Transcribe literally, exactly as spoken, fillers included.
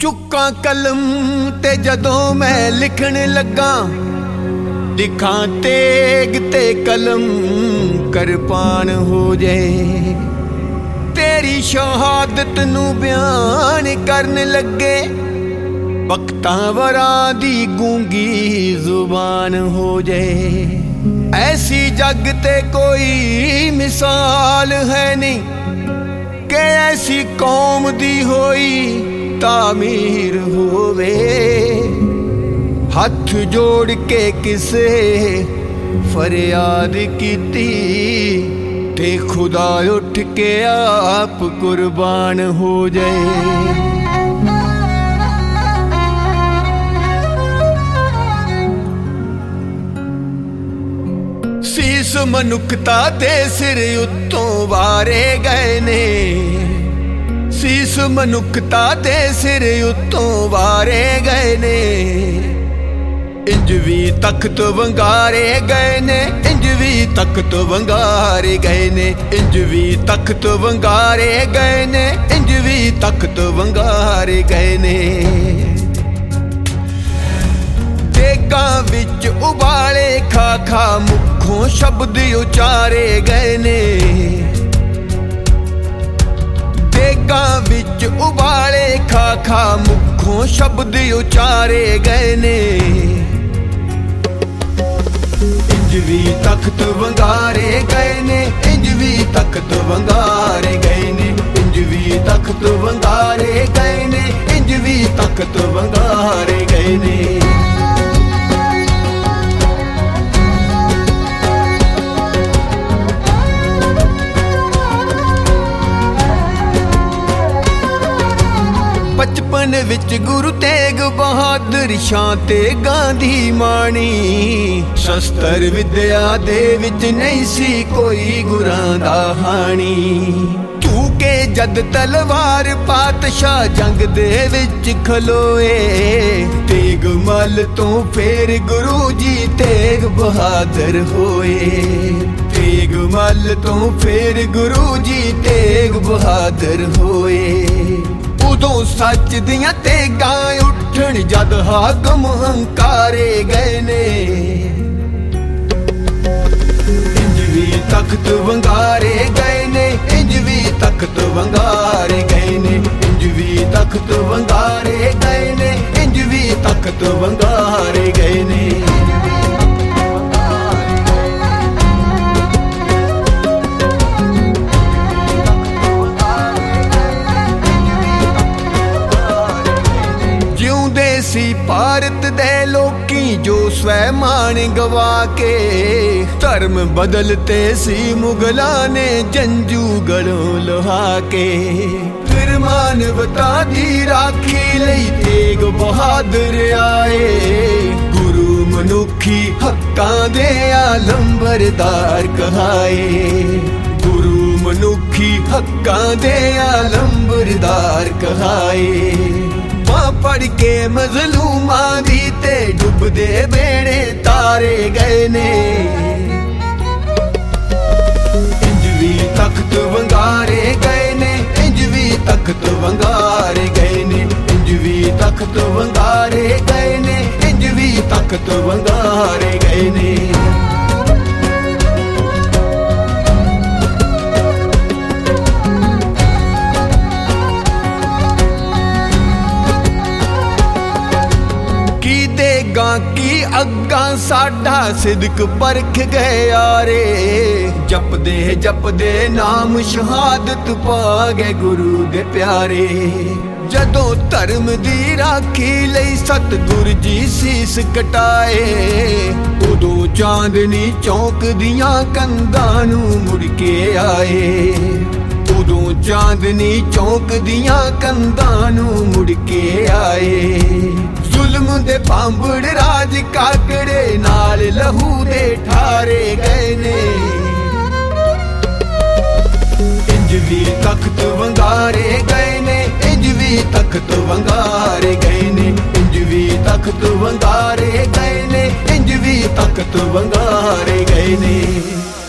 चुक्का कलम ते जदों मैं लिखण लगा, लिखां तेग ते कलम करपान हो जाए। तेरी शहादत नू बयान करन लगे, वक्तां वरां दी गूंगी जुबान हो जाए। ऐसी जग ते कोई मिसाल है नहीं कि ऐसी कौम दी होई तामीर होवे। हथ जोड़ के किसे फरियाद कीती ते खुदा उठ के आप कुर्बान हो जाए। सीस मनुखता दे सिर उत्तों वारे गए ने, सीस मनुखता दे सिर उत्तों वारे गए ने। इंज भी तख्त वंगारे गए ने, इंज भी तख्त वंगारे गए ने, इंज भी तख्त वंगारे गए ने, इंज भी तख्त वंगारे गए ने। देगां विच उबाले खा खा मुखों शब्द उचारे गए ने। देगां विच उबाले खा खा मुखों शब्द उचारे गए ने। इंज भी तख्त वंगारे गए ने, इंज भी तख्त वंगारे गए ने, इंज भी तख्त वंगारे गए ने, इंज भी तख्त वंगारे गए ने। बचपन विच गुरु तेग बहादुर शां ते गांधी माणी। शस्त्र विद्या दे विच नहीं सी कोई गुरां दा हाणी। तू के जद तलवार पातशाह जंग दे विच खलोए, तेग मल तो फेर गुरु जी तेग बहादुर होए। तेग मल तो फेर गुरु जी तेग बहादुर होए। उदों सच दियां तेगां उठण जद हाकम हंकारे गए ने। इंज भी तख्त वंगारे गए ने, इंज भी तख्त वंगारे गए ने, इंज भी तख्त वंगारे गए ने, इंज भी तख्त वंगारे गए ने। सी भारत दे लोकी जो स्वैमान गवा के, धर्म बदलते सी मुगलां ने जंजू गलों लहा के। फिर मानवता दी राखी लई तेग बहादुर आए। गुरु मनुखी हक्कां दे आलंबरदार कहाए। गुरु मनुखी हक्कां दे आलंबरदार कहाए। पढ़ के मजलूमां दी ते डुबदे बेड़े तारे गए ने। इंज भी तख्त वंगारे गए ने, इंज भी तख्त वंगारे गए ने, इंज भी तख्त वंगारे गए ने, इंज भी तख्त वंगारे गए ने। की अग्गां साडा सिदक परख गए यारे। जपदे जपदे नाम शहादत पा गए गुरु दे प्यारे। जदों धर्म दी राखी लई सतगुर जी सीस कटाए, उदों चांदनी चौक दियां कंधां नूं मुड़ के आए। उदों चांदनी चौक दियां कंधां नूं मुड़ के आए। जुल्म दे पांबड़ राज काकड़े नाल लहू दे ठारे गए ने। इंज भी तख्त वंगारे गए ने, इंज भी तख्त वंगारे गए ने, इंज भी तख्त वंगारे गए ने, इंज भी तख्त वंगारे गए ने।